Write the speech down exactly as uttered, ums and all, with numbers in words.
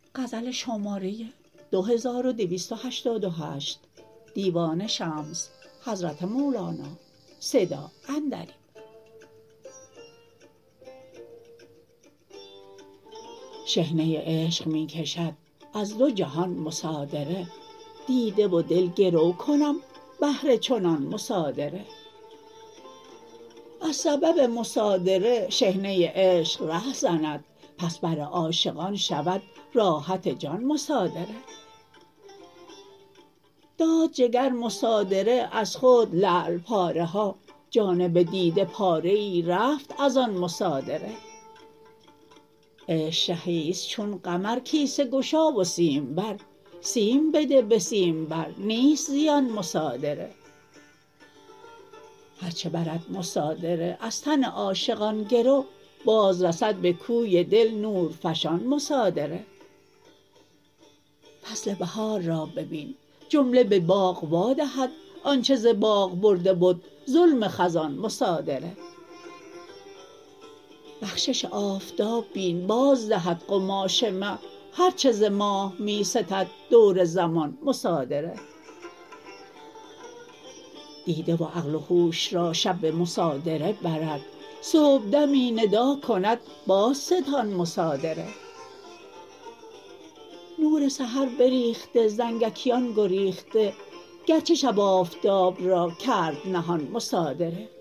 غزل شماره دو هزار و دویست و هشتاد و هشت دیوان شمس حضرت مولانا صدا اندریم. شحنه عشق می کشد از دو جهان مصادره، دیده و دل گرو کنم بهر چنان مصادره. از سبب مصادره شحنه عشق ره زند، پس بر عاشقان شود راحت جان مصادره. داد جگر مصادره از خود لعل پاره ها، جانب دیده پاره ای رفت از آن مصادره. عشق شهی است چون قمر کیسه گشا و سیمبر، سیم بده به سیمبر نیست زیان مصادره. هر چه برد مصادره از تن عاشقان گرو، باز رسد به کوی دل نورفشان مصادره. فصل بهار را ببین جمله به باغ وا دهد، آنچه ز باغ برده بد ظلم خزان مصادره. بخشش آفتاب بین باز دهد قماش مه، هر چه ز ماه می ستد دور زمان مصادره. دیده و عقل و هوش را شب به مصادره برد، صبحدمی ندا کند بازستان مصادره. نور سحر بریخته زنگیکان گریخته، گرچه شب آفتاب را کرد نهان مصادره.